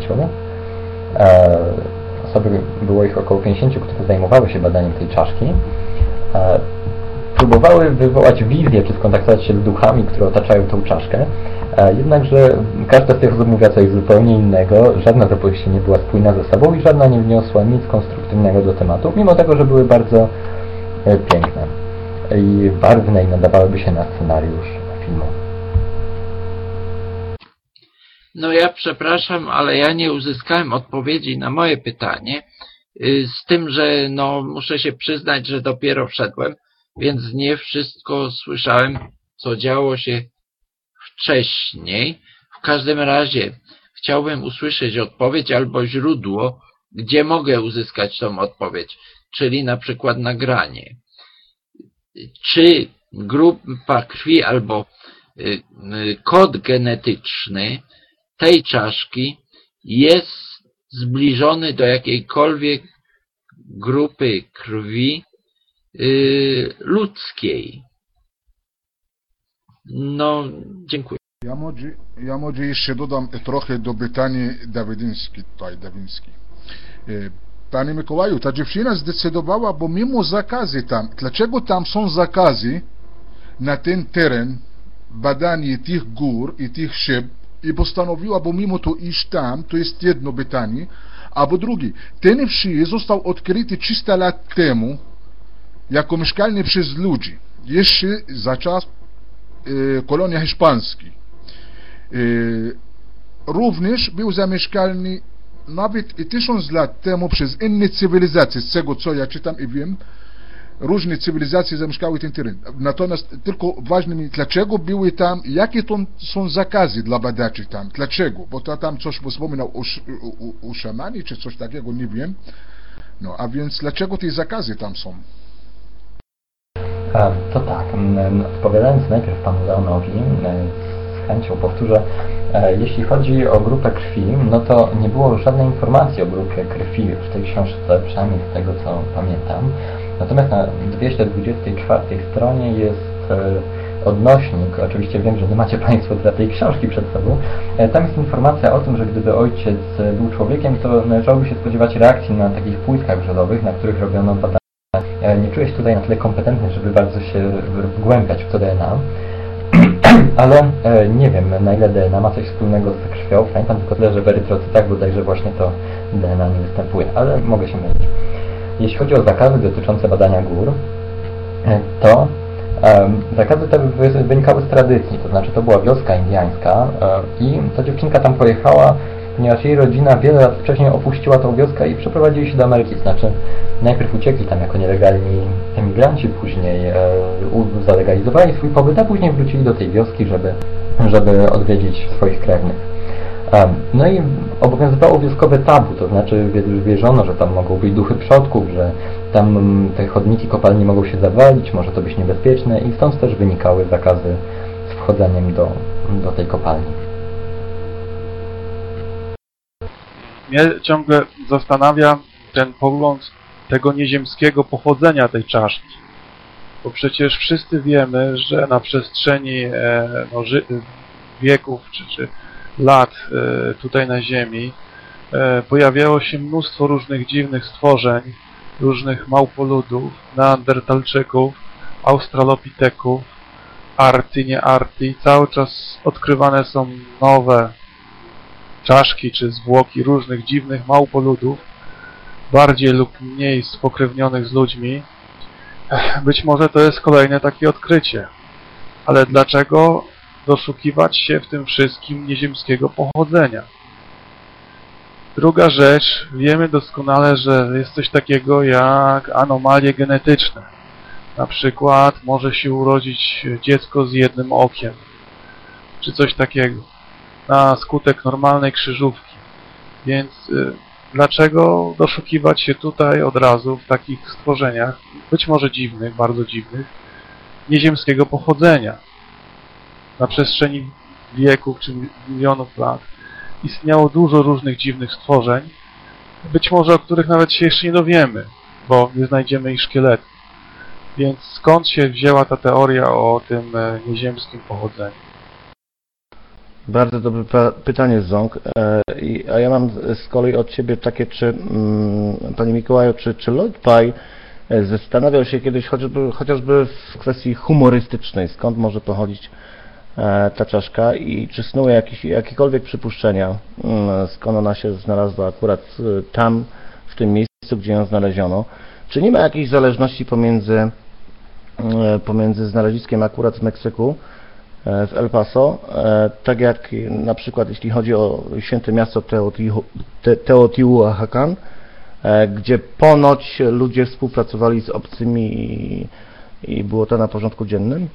które zajmowały się badaniem tej czaszki, próbowały wywołać wizję, czy skontaktować się z duchami, które otaczają tą czaszkę, jednakże każda z tych osób mówiła coś zupełnie innego, żadna z opowieści nie była spójna ze sobą i żadna nie wniosła nic konstruktywnego do tematu, mimo tego, że były bardzo piękne i barwne i nadawałyby się na scenariusz filmu. No ja przepraszam, ale ja nie uzyskałem odpowiedzi na moje pytanie, z tym, że no muszę się przyznać, że dopiero wszedłem, więc nie wszystko słyszałem, co działo się wcześniej. W każdym razie chciałbym usłyszeć odpowiedź albo źródło, gdzie mogę uzyskać tą odpowiedź, czyli na przykład nagranie. Czy grupa krwi albo kod genetyczny tej czaszki jest zbliżony do jakiejkolwiek grupy krwi ludzkiej. No, dziękuję. Ja może jeszcze dodam trochę do pytania Dawidyński. Panie Mikołaju, ta dziewczyna zdecydowała, bo mimo zakazy tam, dlaczego tam są zakazy na ten teren, badanie tych gór i tych szyb, i postanowiła, bo mimo to iść tam, to jest jedno pytanie, a po drugie, ten wsi został odkryty 300 lat temu jako mieszkalny przez ludzi, jeszcze za czas kolonii hiszpańskiej. Również był zamieszkalny nawet 1000 lat temu przez inne cywilizacje, z tego co ja czytam i wiem, różne cywilizacje zamieszkały ten teren. Natomiast tylko ważne mi, dlaczego były tam, jakie to są zakazy dla badaczy tam, dlaczego? Bo to tam coś wspominał o szamanie, czy coś takiego, nie wiem. No, a więc dlaczego te zakazy tam są? To tak, odpowiadając najpierw panu Leonowi, z chęcią powtórzę, jeśli chodzi o grupę krwi, no to nie było żadnej informacji o grupie krwi w tej książce, przynajmniej z tego co pamiętam. Natomiast na 224 stronie jest odnośnik, oczywiście wiem, że nie macie Państwo tej książki przed sobą, tam jest informacja o tym, że gdyby ojciec był człowiekiem, to należałoby się spodziewać reakcji na takich płytkach brzozowych, na których robiono badania. Nie czuję się tutaj na tyle kompetentny, żeby bardzo się wgłębiać w to DNA, ale nie wiem, na ile DNA ma coś wspólnego z krwią. Pamiętam tylko tyle, że w erytrocytach bodajże właśnie to DNA nie występuje, ale mogę się mylić. Jeśli chodzi o zakazy dotyczące badania gór, to zakazy te wynikały z tradycji, to znaczy to była wioska indiańska i ta dziewczynka tam pojechała, ponieważ jej rodzina wiele lat wcześniej opuściła tą wioskę i przeprowadzili się do Ameryki, to znaczy najpierw uciekli tam jako nielegalni emigranci, później zalegalizowali swój pobyt, a później wrócili do tej wioski, żeby odwiedzić swoich krewnych. No i obowiązywało wioskowe tabu, to znaczy wierzono, że tam mogą być duchy przodków, że tam te chodniki kopalni mogą się zawalić, może to być niebezpieczne i stąd też wynikały zakazy z wchodzeniem do tej kopalni. Mnie ciągle zastanawia ten pogląd tego nieziemskiego pochodzenia tej czaszki. Bo przecież wszyscy wiemy, że na przestrzeni wieków czy lat tutaj na Ziemi pojawiało się mnóstwo różnych dziwnych stworzeń, różnych małpoludów, neandertalczyków, australopiteków, arty, nie arty i cały czas odkrywane są nowe czaszki czy zwłoki różnych dziwnych małpoludów, bardziej lub mniej spokrewnionych z ludźmi. Być może to jest kolejne takie odkrycie. Ale dlaczego doszukiwać się w tym wszystkim nieziemskiego pochodzenia? Druga rzecz, wiemy doskonale, że jest coś takiego jak anomalie genetyczne. Na przykład może się urodzić dziecko z jednym okiem, czy coś takiego, na skutek normalnej krzyżówki. Więc dlaczego doszukiwać się tutaj od razu w takich stworzeniach, być może dziwnych, bardzo dziwnych, nieziemskiego pochodzenia? Na przestrzeni wieków czy milionów lat istniało dużo różnych dziwnych stworzeń, być może o których nawet się jeszcze nie dowiemy, bo nie znajdziemy ich szkieletów. Więc skąd się wzięła ta teoria o tym nieziemskim pochodzeniu? Bardzo dobre pytanie, Ząg. A ja mam z kolei od Ciebie takie, Panie Mikołaju, czy Lloyd Pye zastanawiał się kiedyś chociażby w kwestii humorystycznej, skąd może pochodzić ta czaszka i czy snuły jakiekolwiek przypuszczenia, skąd ona się znalazła akurat tam, w tym miejscu, gdzie ją znaleziono. Czy nie ma jakiejś zależności pomiędzy znaleziskiem akurat w Meksyku, w El Paso, tak jak na przykład jeśli chodzi o święte miasto Teotihuacan, gdzie ponoć ludzie współpracowali z obcymi i było to na porządku dziennym?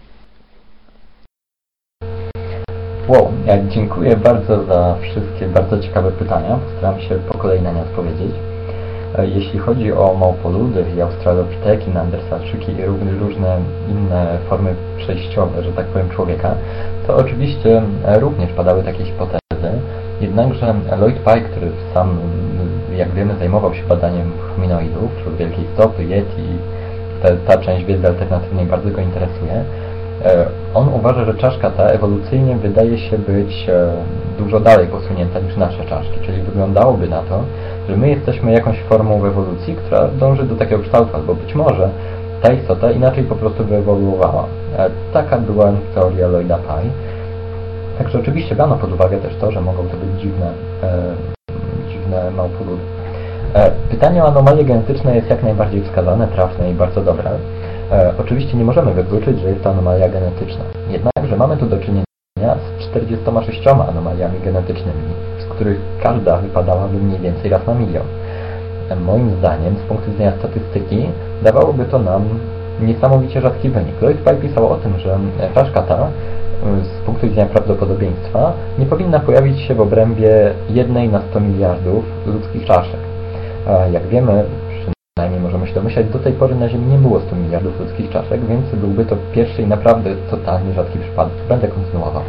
Wow, ja dziękuję bardzo za wszystkie bardzo ciekawe pytania. Postaram się po kolei na nie odpowiedzieć. Jeśli chodzi o małpoludy i australopiteki, neandertalczyki i różne inne formy przejściowe, że tak powiem, człowieka, to oczywiście również padały takie hipotezy. Jednakże Lloyd Pye, który sam, jak wiemy, zajmował się badaniem hominoidów, czyli wielkiej stopy, yeti ta część wiedzy alternatywnej bardzo go interesuje. On uważa, że czaszka ta ewolucyjnie wydaje się być dużo dalej posunięta niż nasze czaszki, czyli wyglądałoby na to, że my jesteśmy jakąś formą ewolucji, która dąży do takiego kształtu, albo być może ta istota inaczej po prostu wyewoluowała. Taka była teoria Lloyda Pye. Także oczywiście brano pod uwagę też to, że mogą to być dziwne małpoludy. Pytanie o anomalie genetyczne jest jak najbardziej wskazane, trafne i bardzo dobre. Oczywiście nie możemy wykluczyć, że jest to anomalia genetyczna. Jednakże mamy tu do czynienia z 46 anomaliami genetycznymi, z których każda wypadałaby mniej więcej raz na milion. Moim zdaniem, z punktu widzenia statystyki, dawałoby to nam niesamowicie rzadki wynik. Lloyd Pye pisał o tym, że czaszka ta, z punktu widzenia prawdopodobieństwa, nie powinna pojawić się w obrębie 1 na 100 miliardów ludzkich czaszek. Jak wiemy, przynajmniej możemy się domyślać, do tej pory na Ziemi nie było 100 miliardów ludzkich czaszek, więc byłby to pierwszy i naprawdę totalnie rzadki przypadek. Będę kontynuował.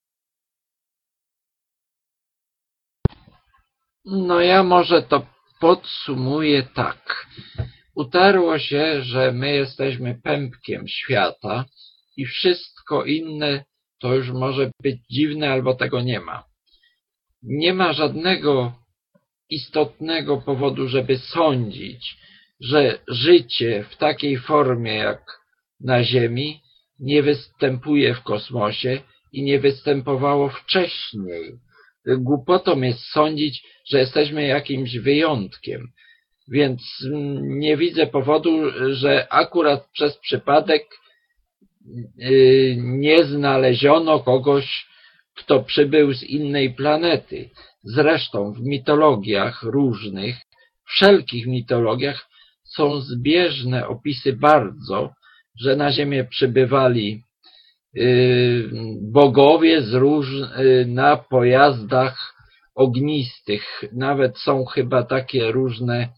No ja może to podsumuję tak. Utarło się, że my jesteśmy pępkiem świata i wszystko inne to już może być dziwne albo tego nie ma. Nie ma żadnego istotnego powodu, żeby sądzić, że życie w takiej formie jak na Ziemi nie występuje w kosmosie i nie występowało wcześniej. Głupotą jest sądzić, że jesteśmy jakimś wyjątkiem. Więc nie widzę powodu, że akurat przez przypadek nie znaleziono kogoś, kto przybył z innej planety. Zresztą w mitologiach różnych, wszelkich mitologiach są zbieżne opisy bardzo, że na Ziemię przybywali bogowie na pojazdach ognistych. Nawet są chyba takie różne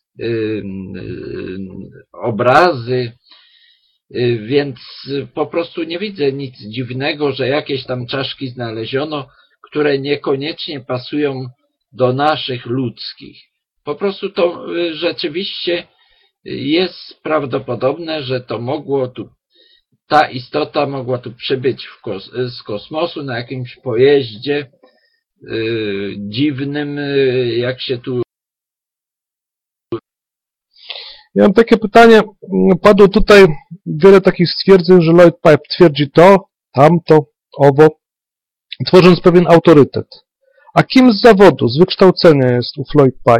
obrazy, więc po prostu nie widzę nic dziwnego, że jakieś tam czaszki znaleziono, które niekoniecznie pasują do naszych ludzkich. Po prostu to rzeczywiście jest prawdopodobne, że to ta istota mogła tu przybyć z kosmosu na jakimś pojeździe dziwnym, jak się tu... Ja mam takie pytanie, padło tutaj wiele takich stwierdzeń, że Lloyd Pye twierdzi to, tamto, owo, tworząc pewien autorytet. A kim z zawodu, z wykształcenia jest ów Lloyd Pye?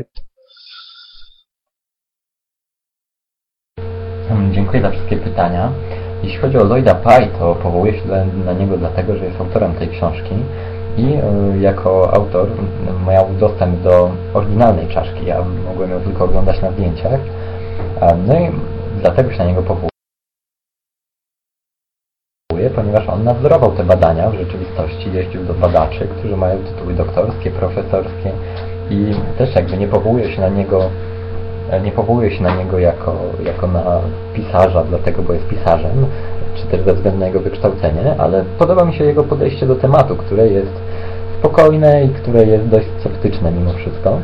Dziękuję za wszystkie pytania. Jeśli chodzi o Lloyda Pye, to powołuję się na niego dlatego, że jest autorem tej książki i jako autor miał dostęp do oryginalnej czaszki. Ja mogłem ją tylko oglądać na zdjęciach. No i dlatego się na niego powołuję, ponieważ on nadzorował te badania w rzeczywistości, jeździł do badaczy, którzy mają tytuły doktorskie, profesorskie i też jakby nie powołuje się na niego jako na pisarza, dlatego, bo jest pisarzem, czy też ze względu na jego wykształcenie, ale podoba mi się jego podejście do tematu, które jest spokojne i które jest dość sceptyczne mimo wszystko.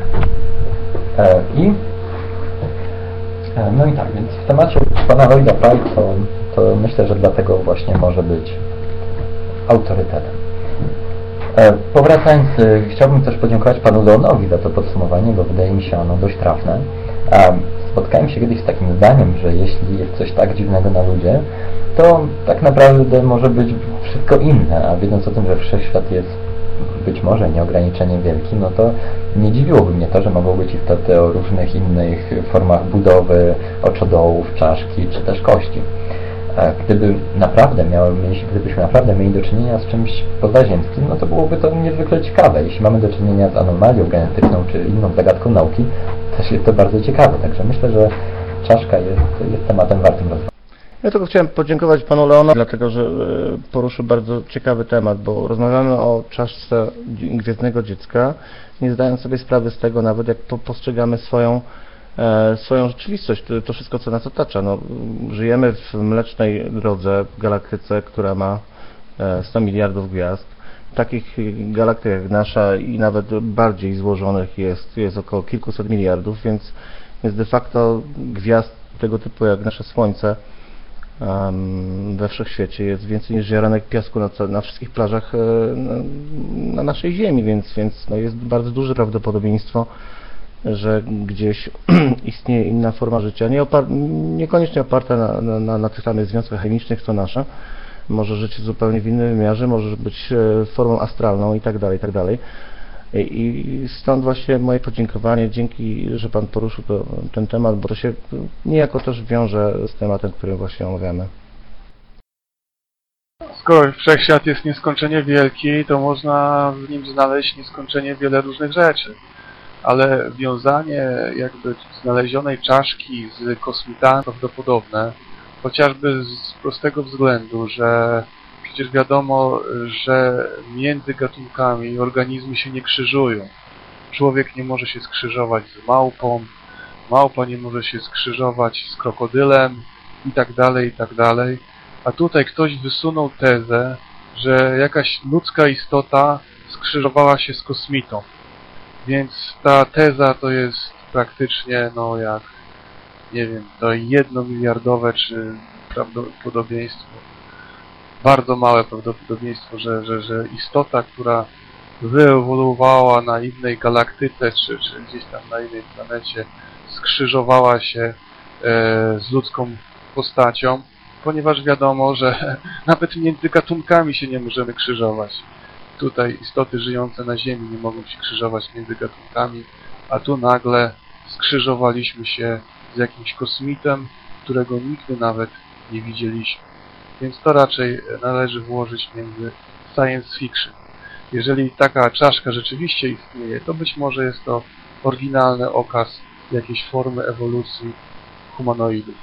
No i tak, więc w temacie pana Lloyda Pye to myślę, że dlatego właśnie może być autorytetem. Powracając, chciałbym też podziękować panu Leonowi za to podsumowanie, bo wydaje mi się ono dość trafne. Spotkałem się kiedyś z takim zdaniem, że jeśli jest coś tak dziwnego na ludzie, to tak naprawdę może być wszystko inne, a wiedząc o tym, że wszechświat jest być może nieograniczenie wielki, no to nie dziwiłoby mnie to, że mogą być istoty o różnych innych formach budowy, oczodołów, czaszki, czy też kości. Gdybyśmy naprawdę mieli do czynienia z czymś pozaziemskim, no to byłoby to niezwykle ciekawe. Jeśli mamy do czynienia z anomalią genetyczną, czy inną zagadką nauki, też jest to bardzo ciekawe. Także myślę, że czaszka jest tematem wartym rozwoju. Ja tylko chciałem podziękować panu Leonowi, dlatego że poruszył bardzo ciekawy temat, bo rozmawiamy o czaszce gwiezdnego dziecka, nie zdając sobie sprawy z tego nawet, jak postrzegamy swoją rzeczywistość, to wszystko, co nas otacza. No, żyjemy w mlecznej drodze, w galaktyce, która ma 100 miliardów gwiazd. Takich galaktyk jak nasza i nawet bardziej złożonych jest około kilkuset miliardów, więc de facto gwiazd tego typu jak nasze Słońce we wszechświecie jest więcej niż ziarenek piasku na wszystkich plażach na naszej Ziemi, więc no jest bardzo duże prawdopodobieństwo, że gdzieś istnieje inna forma życia, niekoniecznie oparta na tych samych związkach chemicznych co nasza. Może żyć zupełnie w innym wymiarze, może być formą astralną i tak dalej. I stąd właśnie moje podziękowanie, dzięki, że Pan poruszył ten temat, bo to się niejako też wiąże z tematem, który właśnie omawiamy. Skoro wszechświat jest nieskończenie wielki, to można w nim znaleźć nieskończenie wiele różnych rzeczy. Ale wiązanie jakby znalezionej czaszki z kosmitami prawdopodobne, chociażby z prostego względu, że przecież wiadomo, że między gatunkami organizmy się nie krzyżują. Człowiek nie może się skrzyżować z małpą, małpa nie może się skrzyżować z krokodylem i tak dalej. A tutaj ktoś wysunął tezę, że jakaś ludzka istota skrzyżowała się z kosmitą. Więc ta teza to jest praktycznie, no jak, nie wiem, to 1 miliardowe czy prawdopodobieństwo, bardzo małe prawdopodobieństwo, że istota, która wyewoluowała na innej galaktyce czy gdzieś tam na innej planecie, skrzyżowała się z ludzką postacią, ponieważ wiadomo, że nawet między gatunkami się nie możemy krzyżować. Tutaj istoty żyjące na Ziemi nie mogą się krzyżować między gatunkami, a tu nagle skrzyżowaliśmy się z jakimś kosmitem, którego nigdy nawet nie widzieliśmy. Więc to raczej należy włożyć między science fiction. Jeżeli taka czaszka rzeczywiście istnieje, to być może jest to oryginalny okaz jakiejś formy ewolucji humanoidów.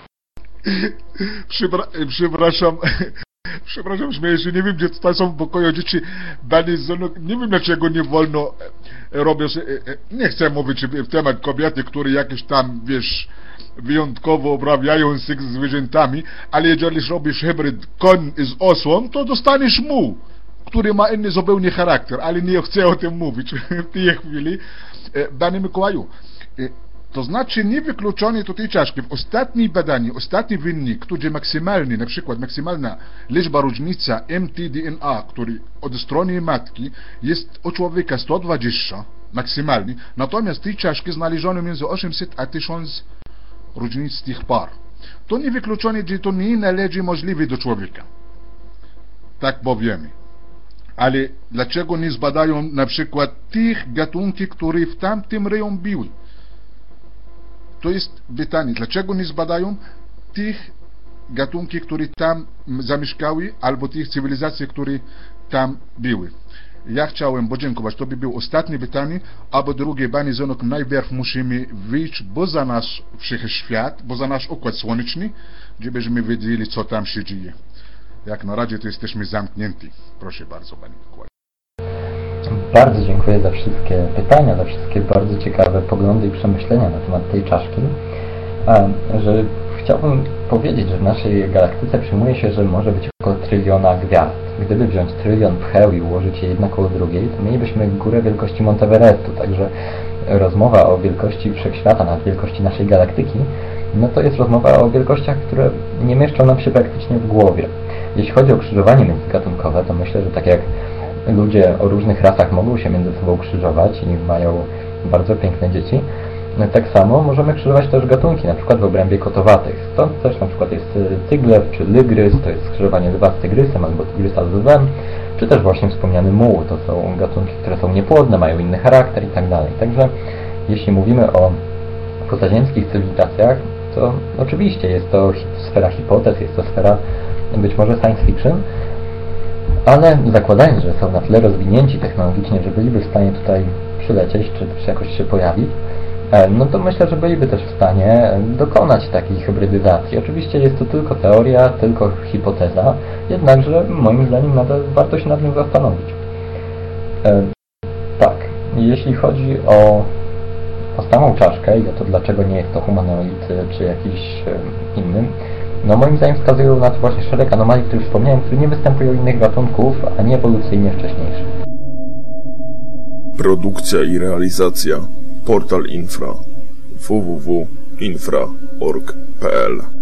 Przepraszam, śmieję się, nie wiem, gdzie tutaj są w pokoju dzieci, nie wiem, dlaczego nie wolno robić, nie chcę mówić w temat kobiety, które jakieś tam, wiesz, wyjątkowo obrabiają się z zwierzętami, ale jeżeli robisz hybryd koń z osłą, to dostaniesz muł, który ma inny zupełnie charakter, ale nie chcę o tym mówić w tej chwili. Panie Mikołaju, to znaczy niewykluczone tutaj czaszki. W ostatnim badaniu, ostatni wynik, który maksymalny, na przykład maksymalna liczba różnica mtDNA, który od strony matki jest u człowieka 120 maksymalny, natomiast tej czaszki znaleziono między 800 a 1000 różnic tych par. To niewykluczone, że to nie należy możliwe do człowieka. Tak powiemy. Ale dlaczego nie zbadają na przykład tych gatunki, które w tamtym rejonie były? To jest pytanie, dlaczego nie zbadają tych gatunki, które tam zamieszkały, albo tych cywilizacji, które tam były. Ja chciałem podziękować, to by było ostatnie pytanie, a po drugie, Panie Zenok, najpierw musimy wyjść poza nasz wszechświat, poza nasz układ słoneczny, żebyśmy wiedzieli, co tam się dzieje. Jak na razie to jesteśmy zamknięci. Proszę bardzo, Panie Mikołaju. Bardzo dziękuję za wszystkie pytania, za wszystkie bardzo ciekawe poglądy i przemyślenia na temat tej czaszki. Że chciałbym powiedzieć, że w naszej galaktyce przyjmuje się, że może być około 1 tryliona gwiazd. Gdyby wziąć 1 trylion pcheł i ułożyć je jedna koło drugiej, to mielibyśmy górę wielkości Monteverestu, także rozmowa o wielkości wszechświata nad wielkości naszej galaktyki, no to jest rozmowa o wielkościach, które nie mieszczą nam się praktycznie w głowie. Jeśli chodzi o krzyżowanie międzygatunkowe, to myślę, że tak jak ludzie o różnych rasach mogą się między sobą krzyżować i mają bardzo piękne dzieci, tak samo możemy krzyżować też gatunki, na przykład w obrębie kotowatych. Stąd też na przykład jest tyglew czy lygrys, to jest skrzyżowanie lwa z tygrysem albo tygrysa z lwem, czy też właśnie wspomniany muł, to są gatunki, które są niepłodne, mają inny charakter i tak dalej. Także jeśli mówimy o pozaziemskich cywilizacjach, to oczywiście jest to sfera hipotez, jest to sfera być może science fiction, ale zakładając, że są na tyle rozwinięci technologicznie, że byliby w stanie tutaj przylecieć, czy też jakoś się pojawić, no to myślę, że byliby też w stanie dokonać takiej hybrydyzacji. Oczywiście jest to tylko teoria, tylko hipoteza, jednakże moim zdaniem nadal warto się nad nią zastanowić. Tak, jeśli chodzi o samą czaszkę i o to, dlaczego nie jest to humanoid czy jakiś inny, no moim zdaniem wskazują na to właśnie szereg anomalii, które wspomniałem, które nie występują u innych gatunków, a nie ewolucyjnie wcześniejszych. Produkcja i realizacja Portal Infra www.infra.pl infra.org.pl